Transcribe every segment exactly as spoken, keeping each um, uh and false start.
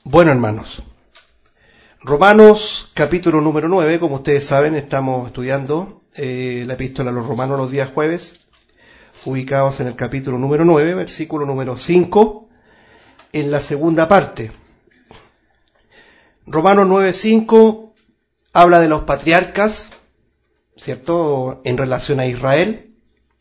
Bueno, hermanos, Romanos capítulo número nueve, como ustedes saben, estamos estudiando eh, la epístola a los romanos los días jueves, ubicados en el capítulo número nueve, versículo número cinco, en la segunda parte. Romanos nueve cinco habla de los patriarcas, ¿cierto?, en relación a Israel.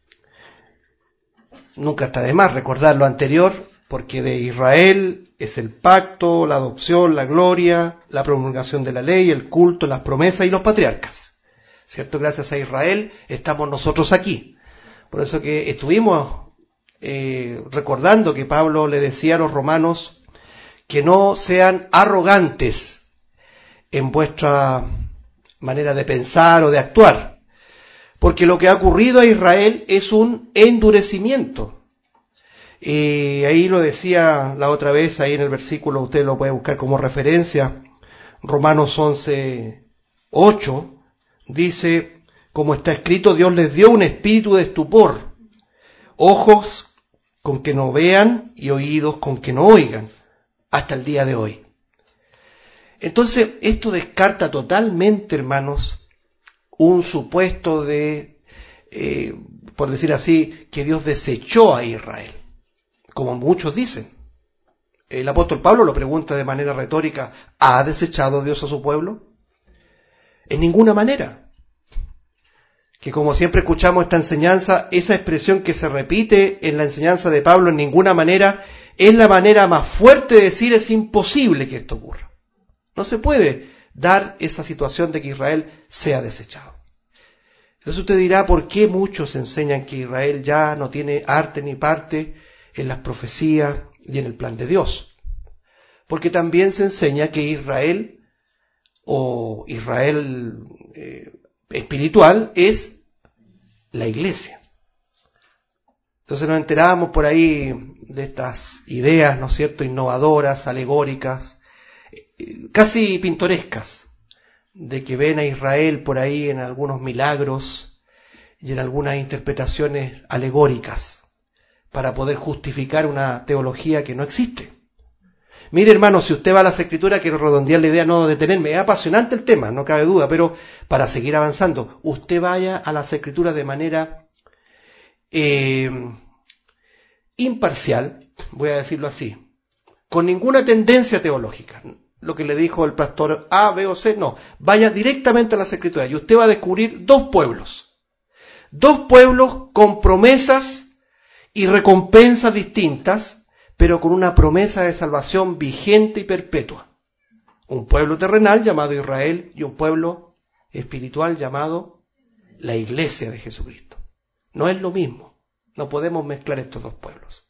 Nunca está de más recordar lo anterior, porque de Israel es el pacto, la adopción, la gloria, la promulgación de la ley, el culto, las promesas y los patriarcas. ¿Cierto? Gracias a Israel estamos nosotros aquí. Por eso que estuvimos eh, recordando que Pablo le decía a los romanos que no sean arrogantes en vuestra manera de pensar o de actuar. Porque lo que ha ocurrido a Israel es un endurecimiento. Y ahí lo decía la otra vez, ahí en el versículo, usted lo puede buscar como referencia, Romanos once ocho, dice, como está escrito, Dios les dio un espíritu de estupor, ojos con que no vean y oídos con que no oigan, hasta el día de hoy. Entonces, esto descarta totalmente, hermanos, un supuesto de, eh, por decir así, que Dios desechó a Israel, como muchos dicen. El apóstol Pablo lo pregunta de manera retórica, ¿ha desechado Dios a su pueblo? En ninguna manera. Que como siempre escuchamos esta enseñanza, esa expresión que se repite en la enseñanza de Pablo, en ninguna manera, es la manera más fuerte de decir es imposible que esto ocurra. No se puede dar esa situación de que Israel sea desechado. Entonces usted dirá, ¿por qué muchos enseñan que Israel ya no tiene arte ni parte en las profecías y en el plan de Dios? Porque también se enseña que Israel, o Israel eh, espiritual, es la iglesia. Entonces nos enterábamos por ahí de estas ideas, ¿no es cierto?, innovadoras, alegóricas, eh, casi pintorescas, de que ven a Israel por ahí en algunos milagros y en algunas interpretaciones alegóricas, para poder justificar una teología que no existe. Mire, hermano, si usted va a las Escrituras, quiero redondear la idea, no detenerme, es apasionante el tema, no cabe duda, pero para seguir avanzando, usted vaya a las Escrituras de manera eh, imparcial, voy a decirlo así, con ninguna tendencia teológica. Lo que le dijo el pastor A, B o C, no, vaya directamente a las Escrituras y usted va a descubrir dos pueblos, dos pueblos con promesas y recompensas distintas, pero con una promesa de salvación vigente y perpetua. Un pueblo terrenal llamado Israel y un pueblo espiritual llamado la Iglesia de Jesucristo. No es lo mismo, no podemos mezclar estos dos pueblos.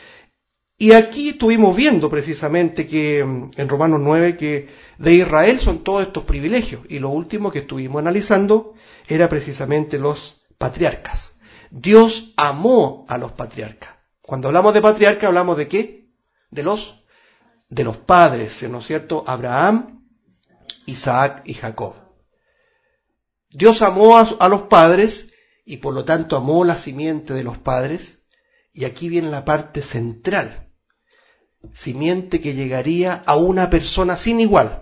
Y aquí estuvimos viendo precisamente que en Romanos nueve que de Israel son todos estos privilegios, y lo último que estuvimos analizando era precisamente los patriarcas. Dios amó a los patriarcas. Cuando hablamos de patriarca, hablamos de qué? De los, de los padres, ¿no es cierto? Abraham, Isaac y Jacob. Dios amó a, a los padres y por lo tanto amó la simiente de los padres. Y aquí viene la parte central. Simiente que llegaría a una persona sin igual.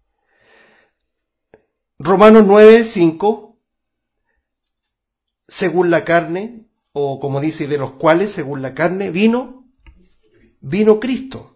Romanos nueve cinco. Según la carne, o como dice, de los cuales, según la carne, vino, vino Cristo.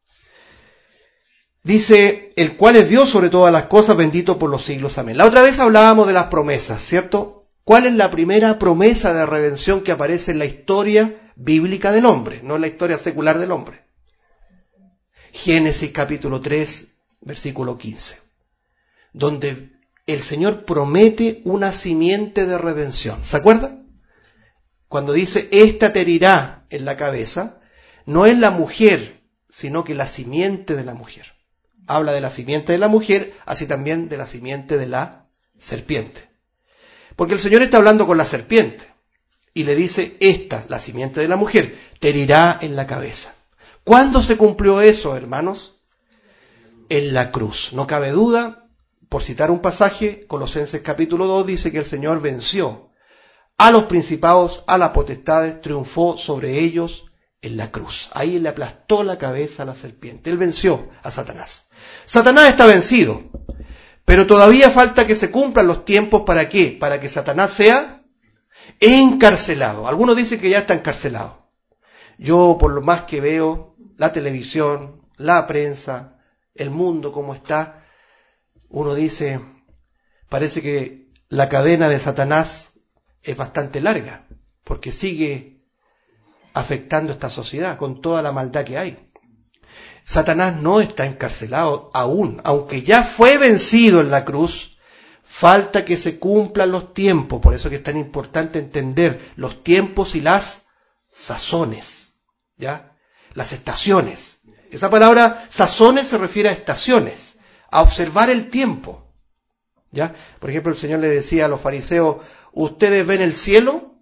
Dice, el cual es Dios sobre todas las cosas, bendito por los siglos. Amén. La otra vez hablábamos de las promesas, ¿cierto? ¿Cuál es la primera promesa de redención que aparece en la historia bíblica del hombre, no en la historia secular del hombre? Génesis capítulo tres, versículo quince, donde el Señor promete una simiente de redención. ¿Se acuerdan? Cuando dice, esta te herirá en la cabeza, no es la mujer, sino que la simiente de la mujer. Habla de la simiente de la mujer, así también de la simiente de la serpiente. Porque el Señor está hablando con la serpiente y le dice, esta, la simiente de la mujer, te herirá en la cabeza. ¿Cuándo se cumplió eso, hermanos? En la cruz. No cabe duda. Por citar un pasaje, Colosenses capítulo dos dice que el Señor venció a los principados, a las potestades, triunfó sobre ellos en la cruz. Ahí le aplastó la cabeza a la serpiente. Él venció a Satanás. Satanás está vencido, pero todavía falta que se cumplan los tiempos. ¿Para qué? Para que Satanás sea encarcelado. Algunos dicen que ya está encarcelado. Yo, por lo más que veo, la televisión, la prensa, el mundo como está, uno dice, parece que la cadena de Satanás es bastante larga, porque sigue afectando esta sociedad con toda la maldad que hay. Satanás no está encarcelado aún, aunque ya fue vencido en la cruz. Falta que se cumplan los tiempos, por eso que es tan importante entender los tiempos y las sazones, ¿ya? Las estaciones. Esa palabra sazones se refiere a estaciones, a observar el tiempo, ¿ya? Por ejemplo, el Señor le decía a los fariseos, ustedes ven el cielo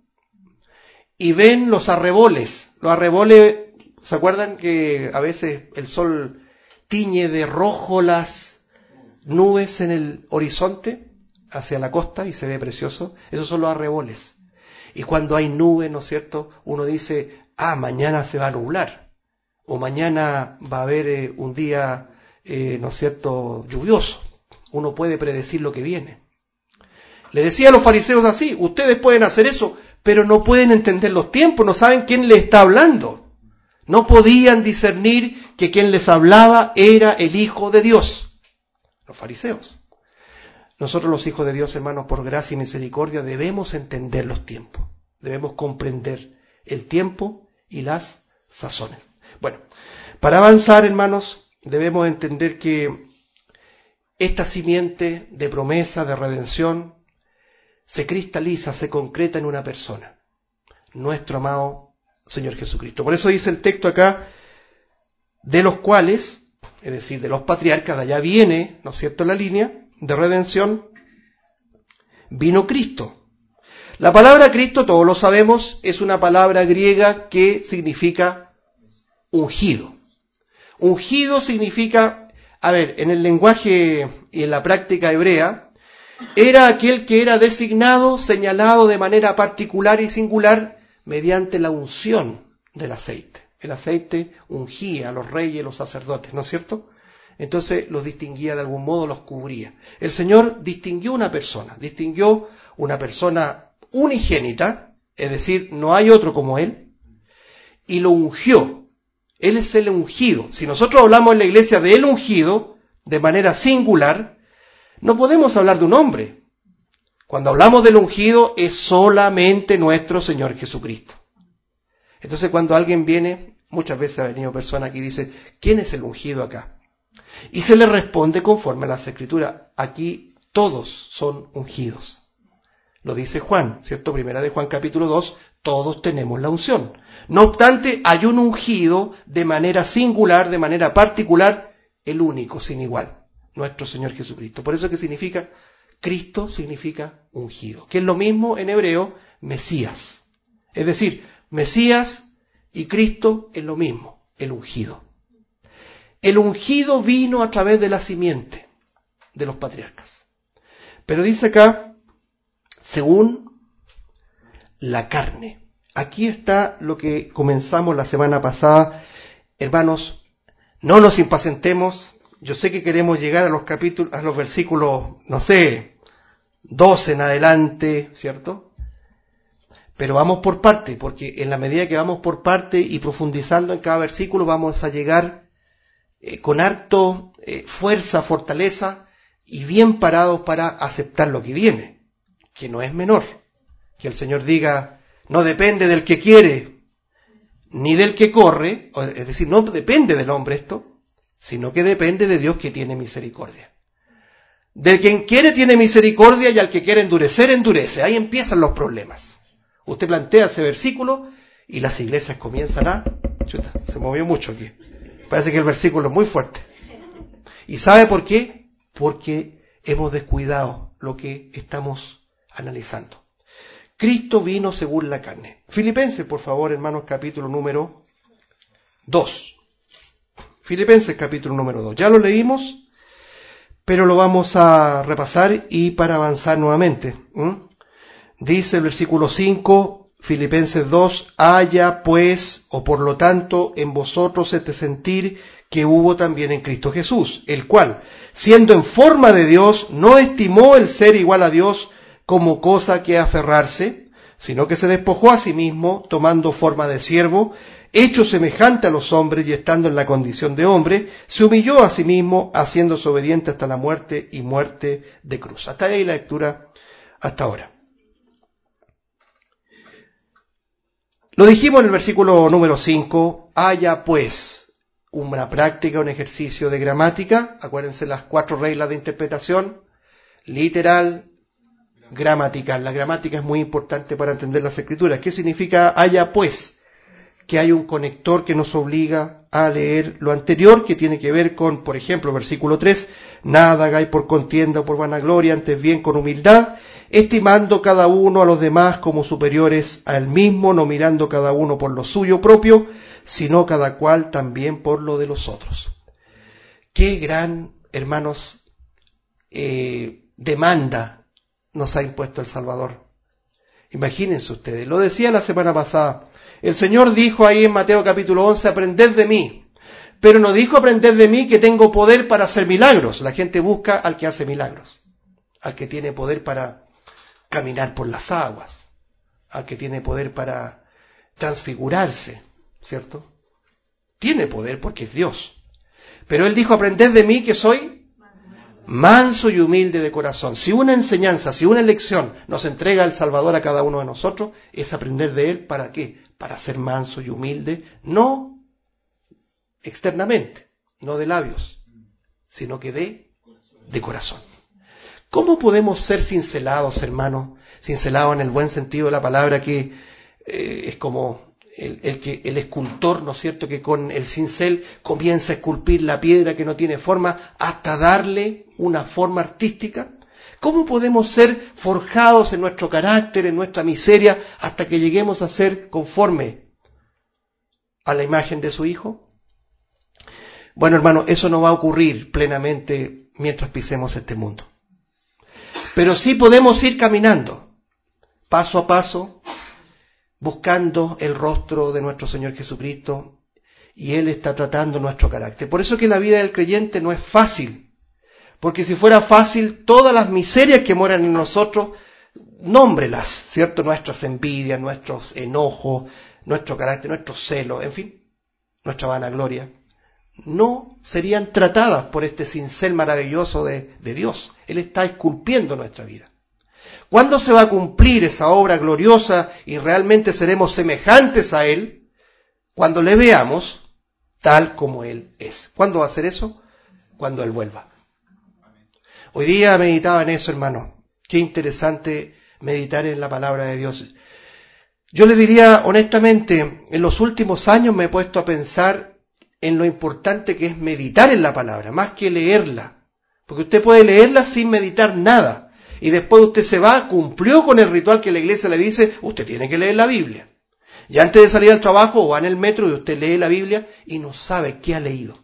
y ven los arreboles. Los arreboles, ¿se acuerdan que a veces el sol tiñe de rojo las nubes en el horizonte hacia la costa y se ve precioso? Esos son los arreboles. Y cuando hay nubes, ¿no es cierto?, uno dice, ah, mañana se va a nublar, o mañana va a haber eh, un día, eh, ¿no es cierto?, lluvioso. Uno puede predecir lo que viene. Le decía a los fariseos así, ustedes pueden hacer eso, pero no pueden entender los tiempos, no saben quién les está hablando. No podían discernir que quien les hablaba era el Hijo de Dios. Los fariseos. Nosotros los hijos de Dios, hermanos, por gracia y misericordia, debemos entender los tiempos. Debemos comprender el tiempo y las sazones. Bueno, para avanzar, hermanos, debemos entender que esta simiente de promesa, de redención, se cristaliza, se concreta en una persona, nuestro amado Señor Jesucristo. Por eso dice el texto acá, de los cuales, es decir, de los patriarcas, de allá viene, ¿no es cierto?, la línea de redención, vino Cristo. La palabra Cristo, todos lo sabemos, es una palabra griega que significa ungido. Ungido significa, a ver, en el lenguaje y en la práctica hebrea, era aquel que era designado, señalado de manera particular y singular mediante la unción del aceite. El aceite ungía a los reyes, los sacerdotes, ¿no es cierto? Entonces los distinguía de algún modo, los cubría. El Señor distinguió una persona, distinguió una persona unigénita, es decir, no hay otro como Él, y lo ungió. Él es el ungido. Si nosotros hablamos en la iglesia de el ungido, de manera singular, no podemos hablar de un hombre. Cuando hablamos del ungido, es solamente nuestro Señor Jesucristo. Entonces cuando alguien viene, muchas veces ha venido persona que dice, ¿quién es el ungido acá? Y se le responde conforme a las Escrituras, aquí todos son ungidos. Lo dice Juan, ¿cierto? Primera de Juan capítulo dos, todos tenemos la unción. No obstante, hay un ungido de manera singular, de manera particular, el único, sin igual, nuestro Señor Jesucristo. Por eso que significa, Cristo significa ungido, que es lo mismo en hebreo, Mesías. Es decir, Mesías y Cristo es lo mismo, el ungido. El ungido vino a través de la simiente de los patriarcas. Pero dice acá, según la carne. Aquí está lo que comenzamos la semana pasada. Hermanos, no nos impacientemos. Yo sé que queremos llegar a los capítulos, a los versículos, no sé, doce en adelante, ¿cierto? Pero vamos por parte, porque en la medida que vamos por parte y profundizando en cada versículo, vamos a llegar eh, con harto eh, fuerza, fortaleza y bien parados para aceptar lo que viene, que no es menor. Que el Señor diga, no depende del que quiere, ni del que corre, es decir, no depende del hombre esto, sino que depende de Dios que tiene misericordia. Del quien quiere tiene misericordia y al que quiere endurecer, endurece. Ahí empiezan los problemas. Usted plantea ese versículo y las iglesias comienzan a... Chuta, se movió mucho aquí. Parece que el versículo es muy fuerte. ¿Y sabe por qué? Porque hemos descuidado lo que estamos analizando. Cristo vino según la carne. Filipenses, por favor, hermanos, capítulo número dos. Filipenses, capítulo número dos. Ya lo leímos, pero lo vamos a repasar y para avanzar nuevamente. ¿Mm? Dice el versículo cinco, Filipenses dos, haya pues, o por lo tanto, en vosotros este sentir que hubo también en Cristo Jesús, el cual, siendo en forma de Dios, no estimó el ser igual a Dios como cosa que aferrarse, sino que se despojó a sí mismo, tomando forma de siervo, hecho semejante a los hombres y estando en la condición de hombre, se humilló a sí mismo, haciéndose obediente hasta la muerte y muerte de cruz. Hasta ahí la lectura hasta ahora. Lo dijimos en el versículo número cinco, haya pues una práctica, un ejercicio de gramática, acuérdense las cuatro reglas de interpretación, literal, gramatical. La gramática es muy importante para entender las escrituras. ¿Qué significa haya pues? Que hay un conector que nos obliga a leer lo anterior, que tiene que ver con, por ejemplo, versículo tres, nada hagáis por contienda o por vanagloria, antes bien con humildad, estimando cada uno a los demás como superiores a él mismo, no mirando cada uno por lo suyo propio, sino cada cual también por lo de los otros. Qué gran, hermanos, eh, demanda nos ha impuesto el Salvador. Imagínense ustedes, lo decía la semana pasada, el Señor dijo ahí en Mateo capítulo once, aprended de mí, pero no dijo aprended de mí que tengo poder para hacer milagros. La gente busca al que hace milagros, al que tiene poder para caminar por las aguas, al que tiene poder para transfigurarse, ¿cierto? Tiene poder porque es Dios. Pero Él dijo, aprended de mí que soy manso y humilde de corazón. Si una enseñanza, si una lección nos entrega el Salvador a cada uno de nosotros, es aprender de Él, ¿para qué? Para ser manso y humilde, no externamente, no de labios, sino que de, de corazón. ¿Cómo podemos ser cincelados, hermanos? Cincelados en el buen sentido de la palabra, que eh, es como el, el, que, el escultor, ¿no es cierto?, que con el cincel comienza a esculpir la piedra que no tiene forma hasta darle una forma artística. ¿Cómo podemos ser forjados en nuestro carácter, en nuestra miseria, hasta que lleguemos a ser conforme a la imagen de su Hijo? Bueno, hermano, eso no va a ocurrir plenamente mientras pisemos este mundo. Pero sí podemos ir caminando, paso a paso, buscando el rostro de nuestro Señor Jesucristo, y Él está tratando nuestro carácter. Por eso que la vida del creyente no es fácil, porque si fuera fácil, todas las miserias que moran en nosotros, nómbrelas, ¿cierto? Nuestras envidias, nuestros enojos, nuestro carácter, nuestros celos, en fin, nuestra vanagloria, no serían tratadas por este cincel maravilloso de, de Dios. Él está esculpiendo nuestra vida. ¿Cuándo se va a cumplir esa obra gloriosa y realmente seremos semejantes a Él? Cuando le veamos tal como Él es. ¿Cuándo va a ser eso? Cuando Él vuelva. Hoy día meditaba en eso, hermano. Qué interesante meditar en la palabra de Dios. Yo le diría honestamente, en los últimos años me he puesto a pensar en lo importante que es meditar en la palabra, más que leerla. Porque usted puede leerla sin meditar nada. Y después usted se va, cumplió con el ritual que la iglesia le dice, usted tiene que leer la Biblia. Y antes de salir al trabajo o va en el metro y usted lee la Biblia y no sabe qué ha leído.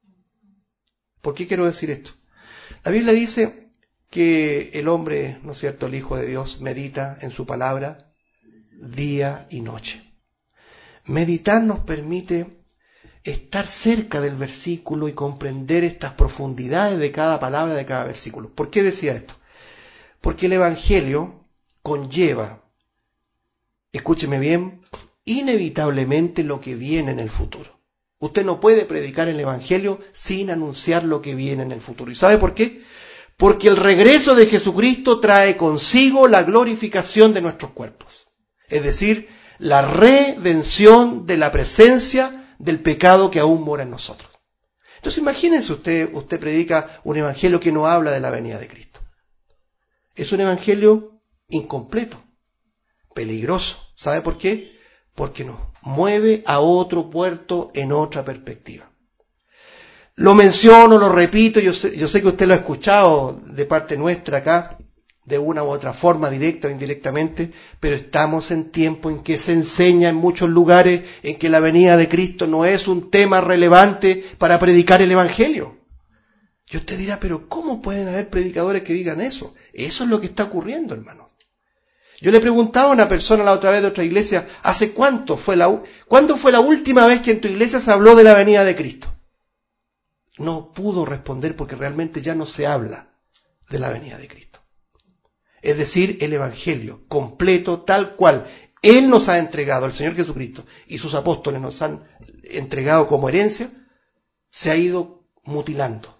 ¿Por qué quiero decir esto? La Biblia dice que el hombre, ¿no es cierto?, el Hijo de Dios, medita en su palabra día y noche. Meditar nos permite estar cerca del versículo y comprender estas profundidades de cada palabra de cada versículo. ¿Por qué decía esto? Porque el Evangelio conlleva, escúcheme bien, inevitablemente lo que viene en el futuro. Usted no puede predicar el Evangelio sin anunciar lo que viene en el futuro. ¿Y sabe por qué? Porque el regreso de Jesucristo trae consigo la glorificación de nuestros cuerpos. Es decir, la redención de la presencia del pecado que aún mora en nosotros. Entonces imagínense usted, usted predica un evangelio que no habla de la venida de Cristo. Es un evangelio incompleto, peligroso. ¿Sabe por qué? Porque nos mueve a otro puerto en otra perspectiva. Lo menciono, lo repito, yo sé, yo sé que usted lo ha escuchado de parte nuestra acá, de una u otra forma, directa o indirectamente, pero estamos en tiempo en que se enseña en muchos lugares en que la venida de Cristo no es un tema relevante para predicar el Evangelio. Y usted dirá, pero ¿cómo pueden haber predicadores que digan eso? Eso es lo que está ocurriendo, hermano. Yo le preguntaba a una persona la otra vez de otra iglesia, ¿hace cuánto fue la, cuándo fue la última vez que en tu iglesia se habló de la venida de Cristo? No pudo responder porque realmente ya no se habla de la venida de Cristo. Es decir, el Evangelio completo, tal cual Él nos ha entregado, el Señor Jesucristo y sus apóstoles nos han entregado como herencia, se ha ido mutilando.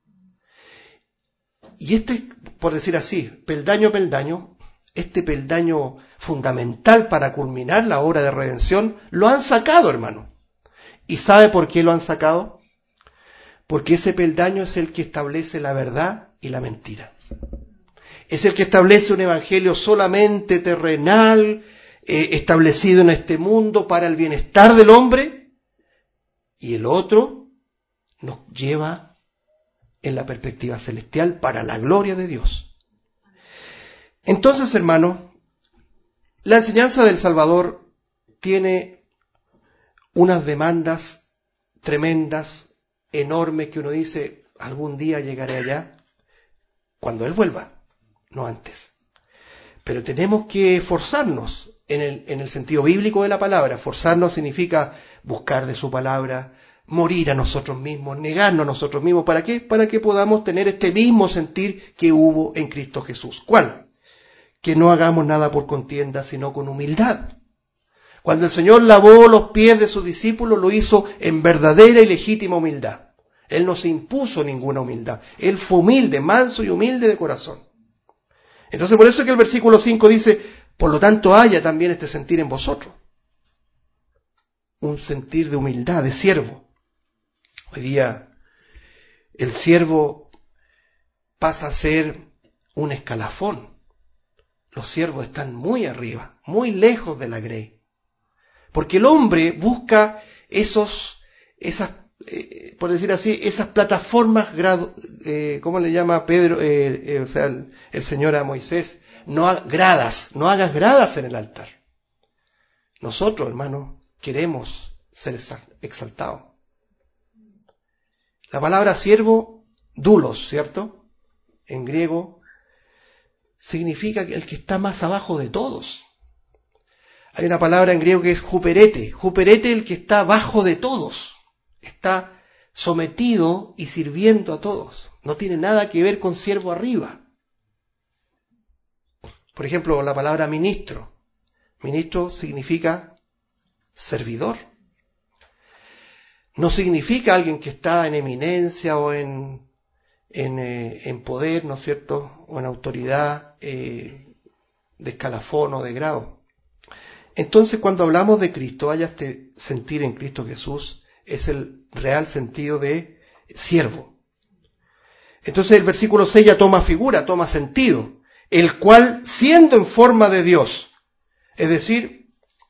Y este, por decir así, peldaño a peldaño, este peldaño fundamental para culminar la obra de redención, lo han sacado, hermano. ¿Y sabe por qué lo han sacado? Porque ese peldaño es el que establece la verdad y la mentira. Es el que establece un evangelio solamente terrenal, eh, establecido en este mundo para el bienestar del hombre, y el otro nos lleva en la perspectiva celestial para la gloria de Dios. Entonces, hermano, la enseñanza del Salvador tiene unas demandas tremendas, enormes, que uno dice, algún día llegaré allá, cuando Él vuelva, no antes. Pero tenemos que forzarnos en el, en el sentido bíblico de la palabra. Forzarnos significa buscar de su palabra, morir a nosotros mismos, negarnos a nosotros mismos. ¿Para qué? Para que podamos tener este mismo sentir que hubo en Cristo Jesús. ¿Cuál? Que no hagamos nada por contienda, sino con humildad. Cuando el Señor lavó los pies de sus discípulos, lo hizo en verdadera y legítima humildad. Él no se impuso ninguna humildad. Él fue humilde, manso y humilde de corazón. Entonces, por eso es que el versículo cinco dice, por lo tanto haya también este sentir en vosotros. Un sentir de humildad, de siervo. Hoy día, el siervo pasa a ser un escalafón. Los siervos están muy arriba, muy lejos de la grey. Porque el hombre busca esos, esas, eh, por decir así, esas plataformas, grado, eh, ¿cómo le llama Pedro, eh, eh, o sea, el, el Señor a Moisés? No ha, gradas, no hagas gradas en el altar. Nosotros, hermanos, queremos ser exaltados. La palabra siervo, doulos, ¿cierto? En griego, significa que el que está más abajo de todos. Hay una palabra en griego que es juperete. Juperete, el que está abajo de todos. Está sometido y sirviendo a todos. No tiene nada que ver con siervo arriba. Por ejemplo, la palabra ministro. Ministro significa servidor. No significa alguien que está en eminencia o en, en, eh, en poder, ¿no es cierto? O en autoridad eh, de escalafón o de grado. Entonces, cuando hablamos de Cristo, haya este sentir en Cristo Jesús, es el real sentido de siervo. Entonces el versículo seis ya toma figura, toma sentido, el cual siendo en forma de Dios, es decir,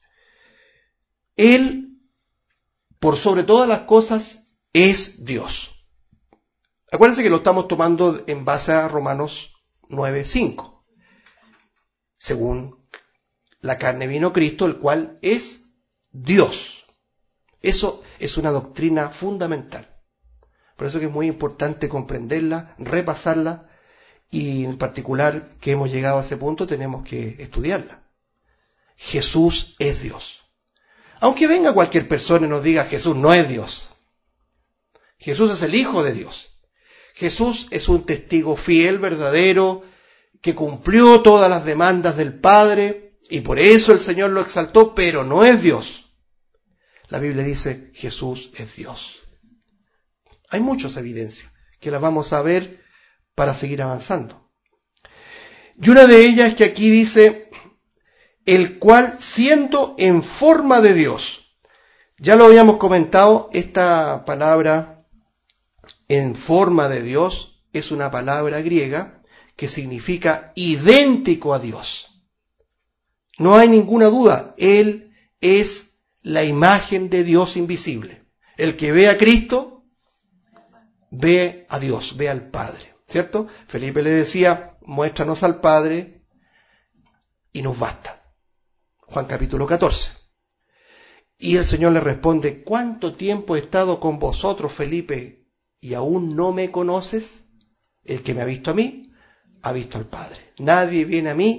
Él, por sobre todas las cosas, es Dios. Acuérdense que lo estamos tomando en base a Romanos nueve cinco. Según la carne vino Cristo, el cual es Dios. Eso es una doctrina fundamental. Por eso que es muy importante comprenderla, repasarla, y en particular que hemos llegado a ese punto tenemos que estudiarla. Jesús es Dios. Aunque venga cualquier persona y nos diga Jesús no es Dios. Jesús es el Hijo de Dios. Jesús es un testigo fiel, verdadero, que cumplió todas las demandas del Padre, y por eso el Señor lo exaltó, pero no es Dios. La Biblia dice, Jesús es Dios. Hay muchas evidencias que las vamos a ver para seguir avanzando. Y una de ellas es que aquí dice, el cual siendo en forma de Dios. Ya lo habíamos comentado, esta palabra en forma de Dios es una palabra griega que significa idéntico a Dios. No hay ninguna duda, Él es la imagen de Dios invisible. El que ve a Cristo, ve a Dios, ve al Padre, ¿cierto? Felipe le decía, muéstranos al Padre y nos basta. Juan capítulo catorce. Y el Señor le responde, ¿cuánto tiempo he estado con vosotros, Felipe, y aún no me conoces? El que me ha visto a mí, ha visto al Padre. Nadie viene a mí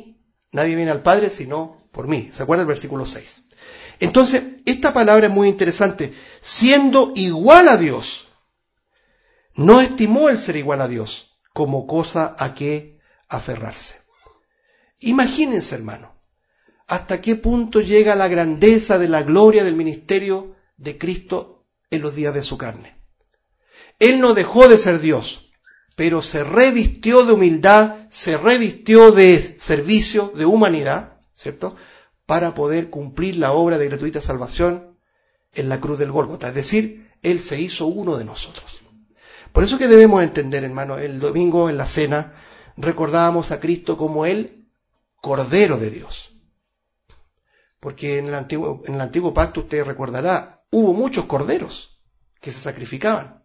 Nadie viene al Padre sino por mí. ¿Se acuerda el versículo seis? Entonces, esta palabra es muy interesante. Siendo igual a Dios, no estimó el ser igual a Dios como cosa a que aferrarse. Imagínense, hermano, hasta qué punto llega la grandeza de la gloria del ministerio de Cristo en los días de su carne. Él no dejó de ser Dios, pero se revistió de humildad, se revistió de servicio, de humanidad, ¿cierto?, para poder cumplir la obra de gratuita salvación en la cruz del Gólgota. Es decir, Él se hizo uno de nosotros. Por eso que debemos entender, hermano, el domingo en la cena recordábamos a Cristo como el Cordero de Dios. Porque en el antiguo, en el antiguo pacto, usted recordará, hubo muchos corderos que se sacrificaban.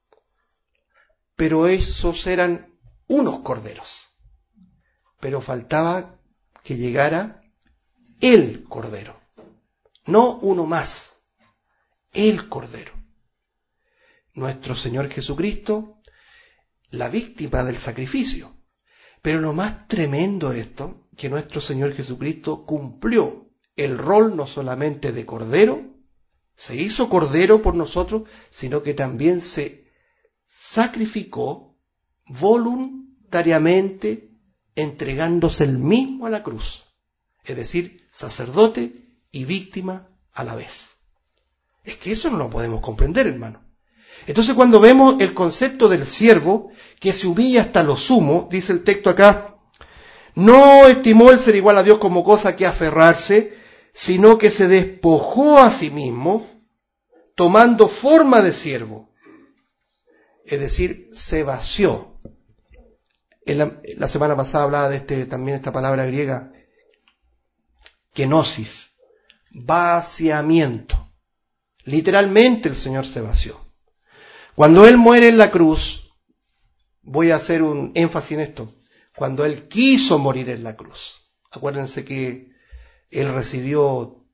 Pero esos eran unos corderos. Pero faltaba que llegara el Cordero. No uno más. El Cordero. Nuestro Señor Jesucristo, la víctima del sacrificio. Pero lo más tremendo de esto, que nuestro Señor Jesucristo cumplió el rol no solamente de Cordero, se hizo Cordero por nosotros, sino que también se sacrificó voluntariamente, entregándose él mismo a la cruz. Es decir, sacerdote y víctima a la vez. Es que eso no lo podemos comprender, hermano. Entonces, cuando vemos el concepto del siervo, que se humilla hasta lo sumo, dice el texto acá, no estimó el ser igual a Dios como cosa que aferrarse, sino que se despojó a sí mismo, tomando forma de siervo. Es decir, se vació. En la, la semana pasada hablaba de este, también esta palabra griega, kenosis, vaciamiento. Literalmente el Señor se vació. Cuando Él muere en la cruz, voy a hacer un énfasis en esto, cuando Él quiso morir en la cruz. Acuérdense que Él recibió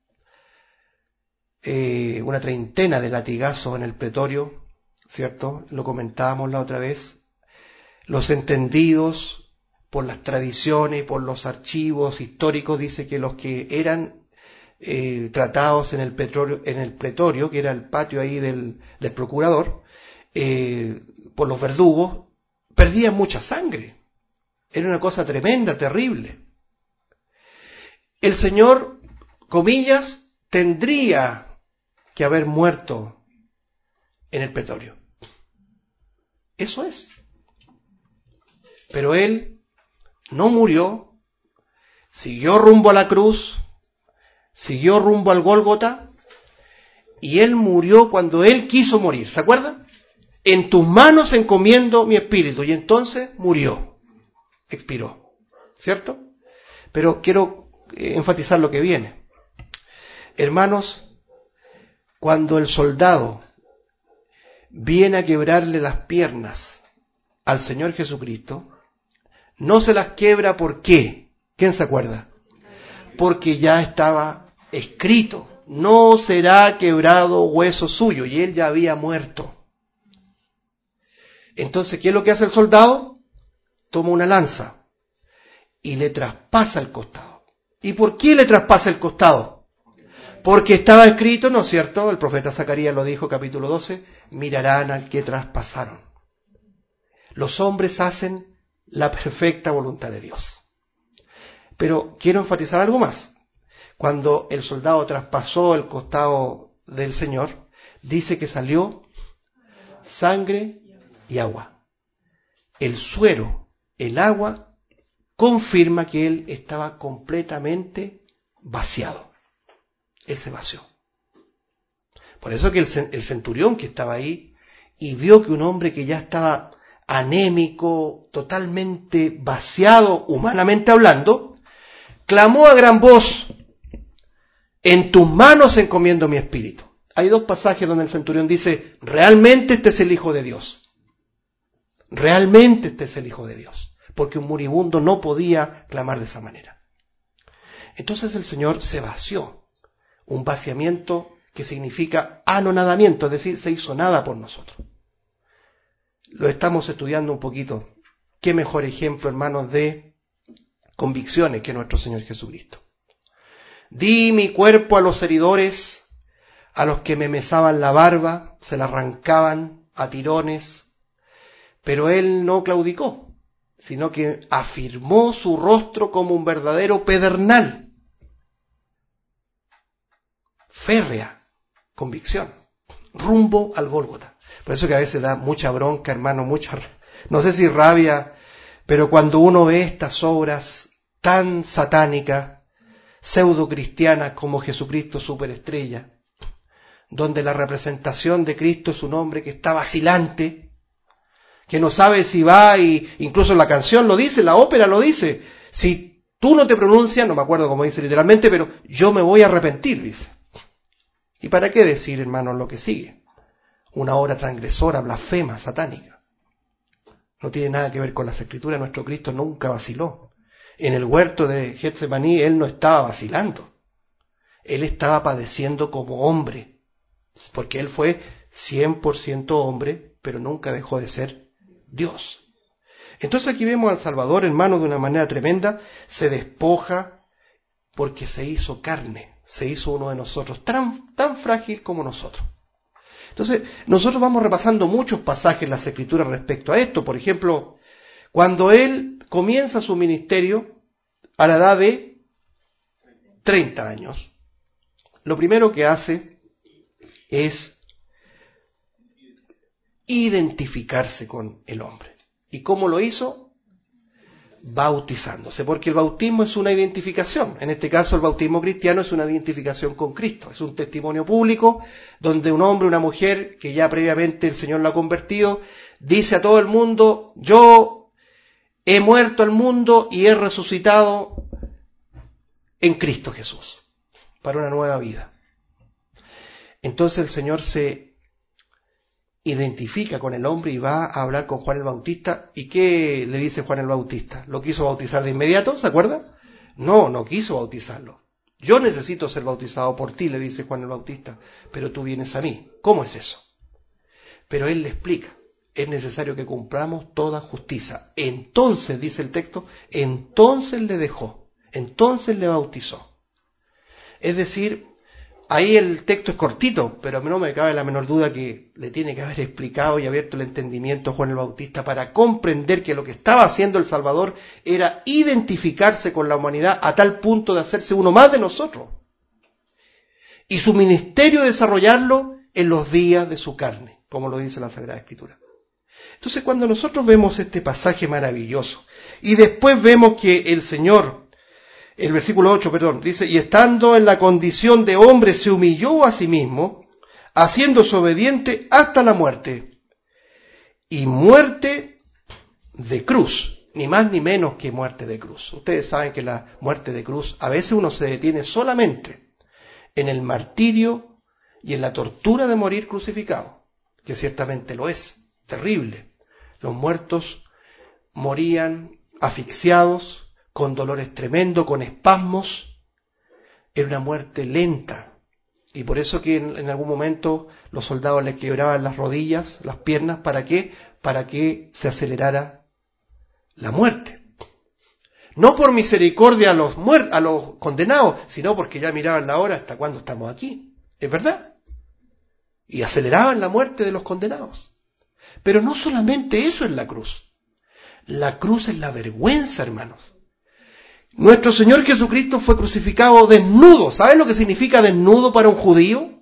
eh, una treintena de latigazos en el pretorio, ¿cierto? Lo comentábamos la otra vez. Los entendidos por las tradiciones, por los archivos históricos, dice que los que eran eh, tratados en el, pretorio, en el pretorio, que era el patio ahí del, del procurador, eh, por los verdugos, perdían mucha sangre. Era una cosa tremenda, terrible. El Señor, comillas, tendría que haber muerto en el pretorio. Eso es. Pero Él no murió, siguió rumbo a la cruz, siguió rumbo al Gólgota, y Él murió cuando Él quiso morir. ¿Se acuerdan? En tus manos encomiendo mi espíritu. Y entonces murió, expiró. ¿Cierto? Pero quiero enfatizar lo que viene. Hermanos, cuando el soldado viene a quebrarle las piernas al Señor Jesucristo, no se las quiebra, ¿por qué? ¿Quién se acuerda? Porque ya estaba escrito, no será quebrado hueso suyo, y Él ya había muerto. Entonces, ¿qué es lo que hace el soldado? Toma una lanza y le traspasa el costado. ¿Y por qué le traspasa el costado? Porque estaba escrito, ¿no es cierto? El profeta Zacarías lo dijo, capítulo doce, mirarán al que traspasaron. Los hombres hacen la perfecta voluntad de Dios. Pero quiero enfatizar algo más. Cuando el soldado traspasó el costado del Señor, dice que salió sangre y agua. El suero, el agua, confirma que él estaba completamente vaciado. Él se vació. Por eso que el, el centurión que estaba ahí y vio que un hombre que ya estaba anémico, totalmente vaciado, humanamente hablando, clamó a gran voz, en tus manos encomiendo mi espíritu. Hay dos pasajes donde el centurión dice, realmente este es el Hijo de Dios. Realmente este es el Hijo de Dios. Porque un moribundo no podía clamar de esa manera. Entonces el Señor se vació. Un vaciamiento que significa anonadamiento, es decir, se hizo nada por nosotros. Lo estamos estudiando un poquito. Qué mejor ejemplo, hermanos, de convicciones que nuestro Señor Jesucristo. Di mi cuerpo a los heridores, a los que me mesaban la barba, se la arrancaban a tirones, pero él no claudicó, sino que afirmó su rostro como un verdadero pedernal. Férrea convicción, rumbo al Gólgota. Por eso que a veces da mucha bronca, hermano, mucha, no sé si rabia, pero cuando uno ve estas obras tan satánicas, pseudo cristianas como Jesucristo Superestrella, donde la representación de Cristo es un hombre que está vacilante, que no sabe si va, y incluso la canción lo dice, la ópera lo dice, si tú no te pronuncias, no me acuerdo cómo dice literalmente, pero yo me voy a arrepentir, dice. ¿Y para qué decir, hermanos, lo que sigue? Una obra transgresora, blasfema, satánica. No tiene nada que ver con las Escrituras. Nuestro Cristo nunca vaciló. En el huerto de Getsemaní él no estaba vacilando. Él estaba padeciendo como hombre, porque él fue cien por ciento hombre, pero nunca dejó de ser Dios. Entonces aquí vemos al Salvador, hermano, de una manera tremenda, se despoja porque se hizo carne. Se hizo uno de nosotros, tan, tan frágil como nosotros. Entonces, nosotros vamos repasando muchos pasajes en las Escrituras respecto a esto. Por ejemplo, cuando él comienza su ministerio a la edad de treinta años, lo primero que hace es identificarse con el hombre. ¿Y cómo lo hizo? Bautizándose, porque el bautismo es una identificación. En este caso el bautismo cristiano es una identificación con Cristo, es un testimonio público donde un hombre, una mujer que ya previamente el Señor lo ha convertido, dice a todo el mundo: yo he muerto al mundo y he resucitado en Cristo Jesús para una nueva vida. Entonces el Señor se identifica con el hombre y va a hablar con Juan el Bautista. ¿Y qué le dice Juan el Bautista? ¿Lo quiso bautizar de inmediato? ¿Se acuerda? No, no quiso bautizarlo. Yo necesito ser bautizado por ti, le dice Juan el Bautista, pero tú vienes a mí. ¿Cómo es eso? Pero él le explica: es necesario que cumplamos toda justicia. Entonces, dice el texto, entonces le dejó, entonces le bautizó. Es decir, ahí el texto es cortito, pero a mí no me cabe la menor duda que le tiene que haber explicado y abierto el entendimiento a Juan el Bautista para comprender que lo que estaba haciendo el Salvador era identificarse con la humanidad a tal punto de hacerse uno más de nosotros. Y su ministerio desarrollarlo en los días de su carne, como lo dice la Sagrada Escritura. Entonces, cuando nosotros vemos este pasaje maravilloso y después vemos que el Señor, el versículo ocho, perdón, dice: y estando en la condición de hombre se humilló a sí mismo, haciéndose obediente hasta la muerte, y muerte de cruz, ni más ni menos que muerte de cruz. Ustedes saben que la muerte de cruz, a veces uno se detiene solamente en el martirio y en la tortura de morir crucificado, que ciertamente lo es, terrible. Los muertos morían asfixiados, con dolores tremendos, con espasmos. Era una muerte lenta. Y por eso que en, en algún momento los soldados les quebraban las rodillas, las piernas. ¿Para qué? Para que se acelerara la muerte. No por misericordia a los, muer- a los condenados, sino porque ya miraban la hora: hasta cuándo estamos aquí. ¿Es verdad? Y aceleraban la muerte de los condenados. Pero no solamente eso es la cruz. La cruz es la vergüenza, hermanos. Nuestro Señor Jesucristo fue crucificado desnudo. ¿Saben lo que significa desnudo para un judío?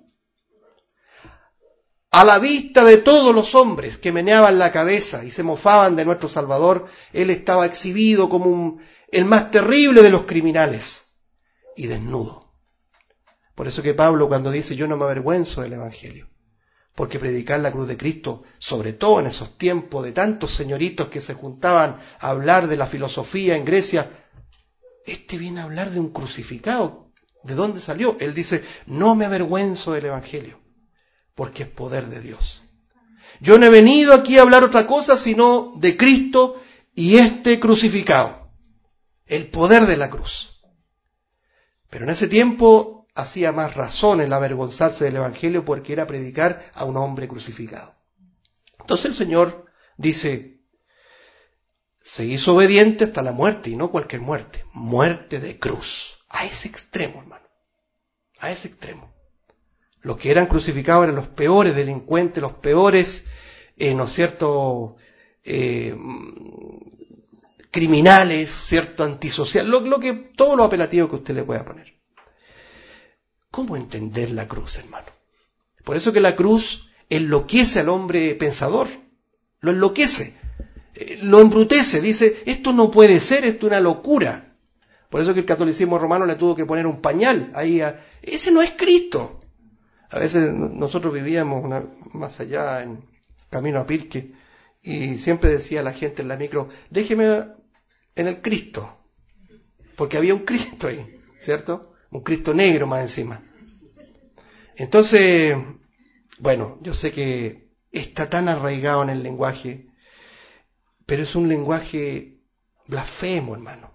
A la vista de todos los hombres que meneaban la cabeza y se mofaban de nuestro Salvador, Él estaba exhibido como un, el más terrible de los criminales y desnudo. Por eso que Pablo, cuando dice: yo no me avergüenzo del Evangelio, porque predicar la cruz de Cristo, sobre todo en esos tiempos de tantos señoritos que se juntaban a hablar de la filosofía en Grecia, este viene a hablar de un crucificado. ¿De dónde salió? Él dice: no me avergüenzo del Evangelio, porque es poder de Dios. Yo no he venido aquí a hablar otra cosa sino de Cristo y este crucificado, el poder de la cruz. Pero en ese tiempo hacía más razón el avergonzarse del Evangelio, porque era predicar a un hombre crucificado. Entonces el Señor dice: se hizo obediente hasta la muerte, y no cualquier muerte, muerte de cruz. A ese extremo, hermano, a ese extremo. Los que eran crucificados eran los peores delincuentes, los peores, eh, ¿no es cierto?, eh, criminales, ¿cierto?, antisocial, lo, lo que, todo lo apelativo que usted le pueda poner. ¿Cómo entender la cruz, hermano? Por eso que la cruz enloquece al hombre pensador, lo enloquece, eh, lo embrutece, dice, esto no puede ser, esto es una locura. Por eso que el catolicismo romano le tuvo que poner un pañal ahí a, ese no es Cristo. A veces nosotros vivíamos una, más allá en camino a Pirque, y siempre decía la gente en la micro, déjeme en el Cristo, porque había un Cristo ahí, ¿cierto? Un Cristo negro más encima. Entonces, bueno, yo sé que está tan arraigado en el lenguaje, pero es un lenguaje blasfemo, hermano.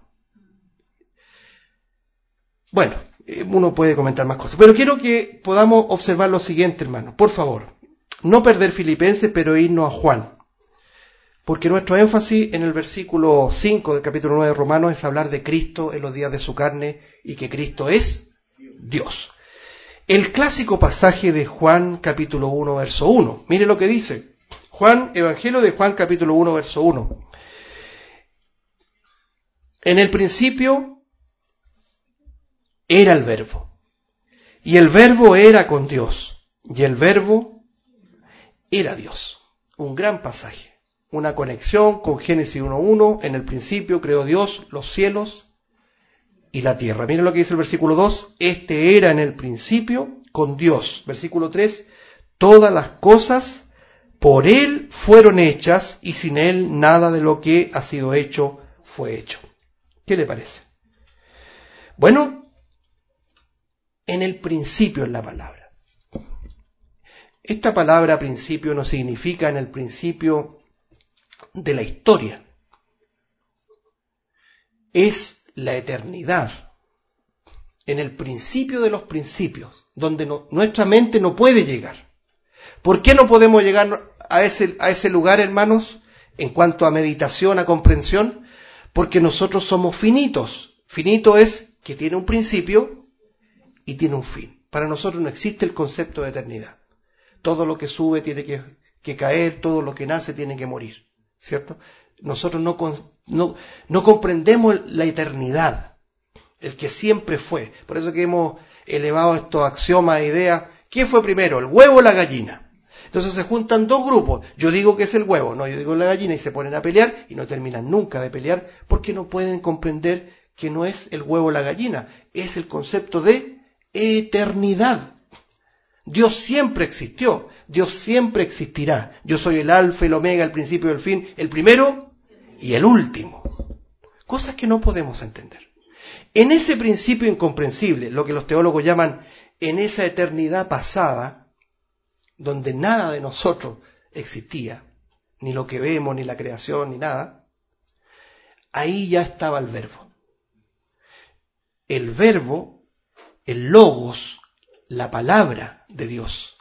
Bueno, uno puede comentar más cosas, pero quiero que podamos observar lo siguiente, hermano. Por favor, no perder Filipenses, pero irnos a Juan. Porque nuestro énfasis en el versículo cinco del capítulo nueve de Romanos es hablar de Cristo en los días de su carne y que Cristo es Dios. El clásico pasaje de Juan capítulo uno, verso uno. Mire lo que dice. Juan, Evangelio de Juan capítulo uno, verso uno. En el principio era el Verbo, y el Verbo era con Dios, y el Verbo era Dios. Un gran pasaje, una conexión con Génesis uno uno, en el principio creó Dios los cielos y la tierra. Miren lo que dice el versículo dos, este era en el principio con Dios. Versículo tres, todas las cosas por Él fueron hechas, y sin Él nada de lo que ha sido hecho fue hecho. ¿Qué le parece? Bueno, en el principio es la palabra. Esta palabra principio no significa en el principio de la historia. Es la eternidad. En el principio de los principios, donde no, nuestra mente no puede llegar. ¿Por qué no podemos llegar a ese, a ese lugar, hermanos, en cuanto a meditación, a comprensión? Porque nosotros somos finitos. Finito es que tiene un principio y tiene un fin. Para nosotros no existe el concepto de eternidad. Todo lo que sube tiene que, que caer, todo lo que nace tiene que morir, ¿cierto? Nosotros no, no, no comprendemos la eternidad, el que siempre fue. Por eso que hemos elevado estos axiomas e ideas. ¿Quién fue primero, el huevo o la gallina? Entonces se juntan dos grupos. Yo digo que es el huevo, no, yo digo la gallina, y se ponen a pelear y no terminan nunca de pelear porque no pueden comprender que no es el huevo o la gallina, es el concepto de eternidad. Dios siempre existió, Dios siempre existirá. Yo soy el alfa, el omega, el principio y el fin, el primero y el último. Cosas que no podemos entender. En ese principio incomprensible, lo que los teólogos llaman en esa eternidad pasada, donde nada de nosotros existía, ni lo que vemos, ni la creación, ni nada, ahí ya estaba el Verbo. El Verbo, el Logos, la palabra de Dios,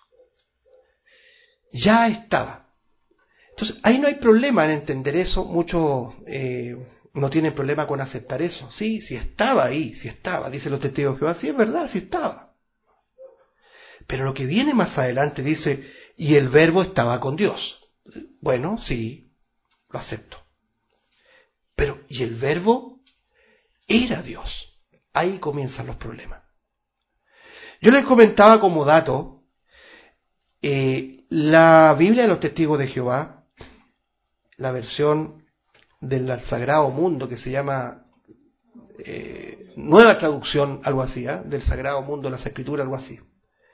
ya estaba. Entonces, ahí no hay problema en entender eso. Muchos eh, no tienen problema con aceptar eso. Sí, sí estaba ahí, sí estaba. Dicen los testigos de Jehová, sí es verdad, sí estaba. Pero lo que viene más adelante dice, y el Verbo estaba con Dios. Bueno, sí, lo acepto. Pero, ¿y el Verbo era Dios? Ahí comienzan los problemas. Yo les comentaba como dato, eh, la Biblia de los Testigos de Jehová, la versión del Sagrado Mundo que se llama eh, Nueva Traducción, algo así, ¿eh? del Sagrado Mundo de las Escrituras, algo así.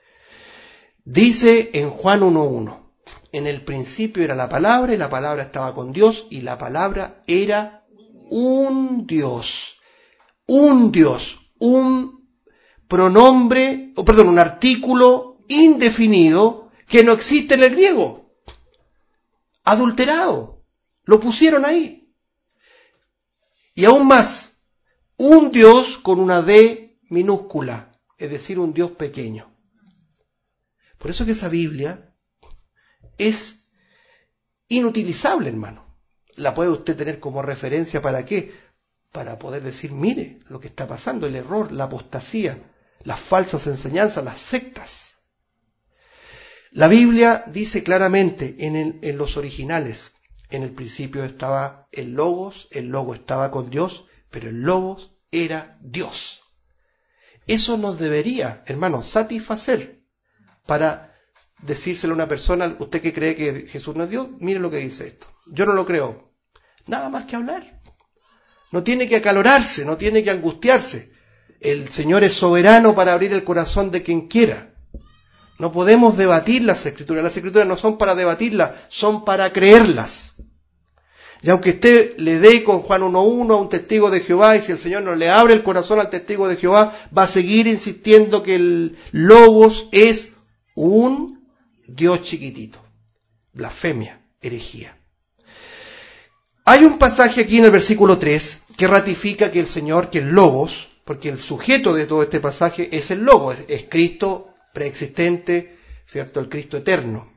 Dice en Juan uno uno, en el principio era la palabra y la palabra estaba con Dios y la palabra era un Dios, un Dios, un pronombre, o perdón, un artículo indefinido que no existe en el griego, adulterado, lo pusieron ahí. Y aún más, un Dios con una D minúscula, es decir, un Dios pequeño. Por eso que esa Biblia es inutilizable, hermano. la puede usted tener como referencia. ¿Para qué? Para poder decir, mire lo que está pasando, el error, la apostasía, las falsas enseñanzas, las sectas. La Biblia dice claramente en, el, en los originales, en el principio estaba el Logos, el Logos estaba con Dios, pero el Logos era Dios. Eso nos debería, hermanos, satisfacer para decírselo a una persona, usted que cree que Jesús no es Dios, mire lo que dice esto. Yo no lo creo. Nada más que hablar. No tiene que acalorarse, no tiene que angustiarse. El Señor es soberano para abrir el corazón de quien quiera. No podemos debatir las Escrituras. Las Escrituras no son para debatirlas, son para creerlas. Y aunque usted le dé con Juan uno uno a un testigo de Jehová, y si el Señor no le abre el corazón al testigo de Jehová, va a seguir insistiendo que el Logos es un Dios chiquitito. Blasfemia, herejía. Hay un pasaje aquí en el versículo tres que ratifica que el Señor, que el Logos, porque el sujeto de todo este pasaje es el Logos, es, es Cristo preexistente, ¿cierto? El Cristo eterno.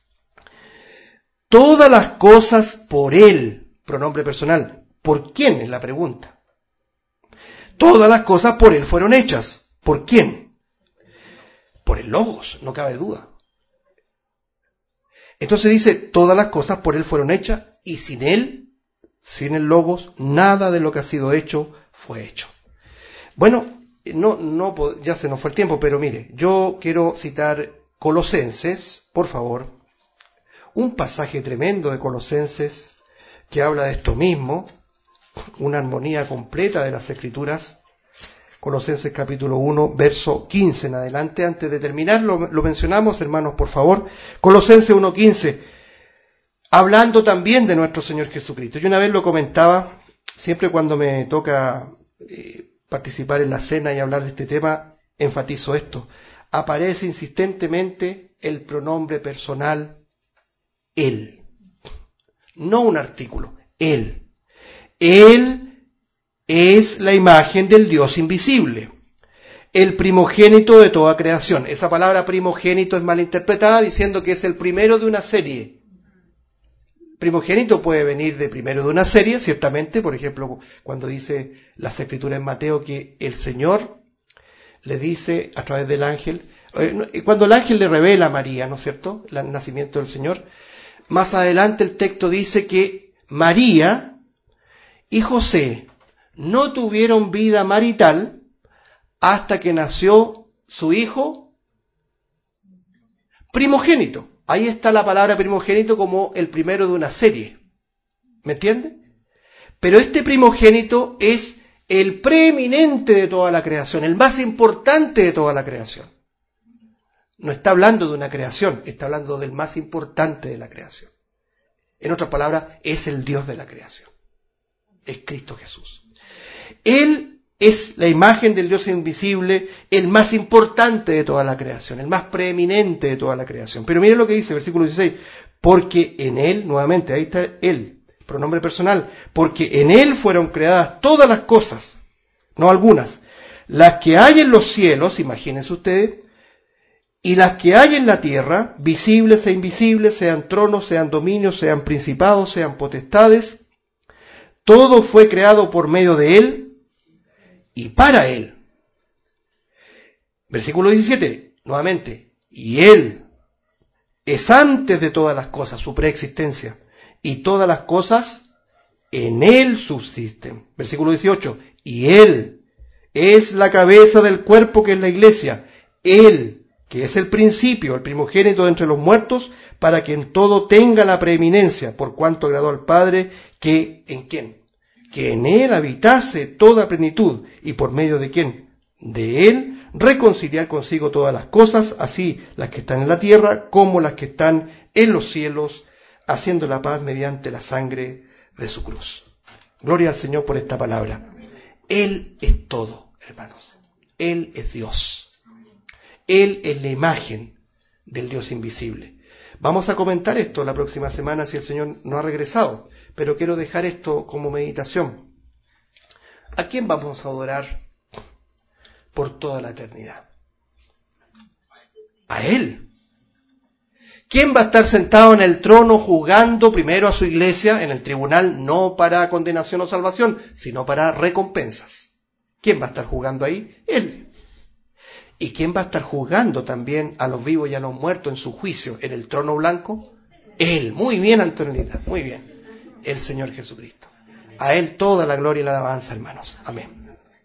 Todas las cosas por Él, pronombre personal. ¿Por quién? Es la pregunta. Todas las cosas por Él fueron hechas. ¿Por quién? Por el Logos, no cabe duda. Entonces dice, todas las cosas por Él fueron hechas y sin Él, sin el Logos, nada de lo que ha sido hecho fue hecho. Bueno, no, no, ya se nos fue el tiempo, pero mire, yo quiero citar Colosenses, por favor, un pasaje tremendo de Colosenses que habla de esto mismo, una armonía completa de las Escrituras. Colosenses capítulo uno, verso quince en adelante. Antes de terminar, lo, lo mencionamos, hermanos, por favor. Colosenses uno quince, hablando también de nuestro Señor Jesucristo. Yo una vez lo comentaba, siempre cuando me toca eh, participar en la cena y hablar de este tema, enfatizo esto. Aparece insistentemente el pronombre personal Él. No un artículo, Él. Él es la imagen del Dios invisible, el primogénito de toda creación. Esa palabra primogénito es mal interpretada diciendo que es el primero de una serie. Primogénito puede venir de primero de una serie, ciertamente, por ejemplo, cuando dice las Escrituras en Mateo que el Señor le dice a través del ángel, cuando el ángel le revela a María, ¿no es cierto?, el nacimiento del Señor, más adelante el texto dice que María y José no tuvieron vida marital hasta que nació su hijo primogénito. Ahí está la palabra primogénito como el primero de una serie. ¿Me entiende? Pero este primogénito es el preeminente de toda la creación, el más importante de toda la creación. No está hablando de una creación, está hablando del más importante de la creación. En otras palabras, es el Dios de la creación. Es Cristo Jesús. Él es la imagen del Dios invisible, el más importante de toda la creación, el más preeminente de toda la creación. Pero miren lo que dice, versículo dieciséis, porque en Él, nuevamente, ahí está Él, pronombre personal, porque en Él fueron creadas todas las cosas, no algunas, las que hay en los cielos, imagínense ustedes, y las que hay en la tierra, visibles e invisibles, sean tronos, sean dominios, sean principados, sean potestades, todo fue creado por medio de Él y para Él. Versículo diecisiete, nuevamente, y Él es antes de todas las cosas, su preexistencia, y todas las cosas en Él subsisten. Versículo dieciocho, y Él es la cabeza del cuerpo que es la iglesia, Él que es el principio, el primogénito de entre los muertos, para que en todo tenga la preeminencia, por cuanto agradó al Padre, que ¿en quién? Que en Él habitase toda plenitud, y por medio de quién? De Él, reconciliar consigo todas las cosas, así las que están en la tierra, como las que están en los cielos, haciendo la paz mediante la sangre de su cruz. Gloria al Señor por esta palabra. Él es todo, hermanos. Él es Dios. Él es la imagen del Dios invisible. Vamos a comentar esto la próxima semana si el Señor no ha regresado, pero quiero dejar esto como meditación. ¿A quién vamos a adorar por toda la eternidad? A Él. ¿Quién va a estar sentado en el trono juzgando primero a su iglesia en el tribunal, no para condenación o salvación, sino para recompensas? ¿Quién va a estar juzgando ahí? Él. ¿Y quién va a estar juzgando también a los vivos y a los muertos en su juicio en el trono blanco? Él. Muy bien, Antonelita, muy bien. El Señor Jesucristo. A Él toda la gloria y la alabanza, hermanos. Amén.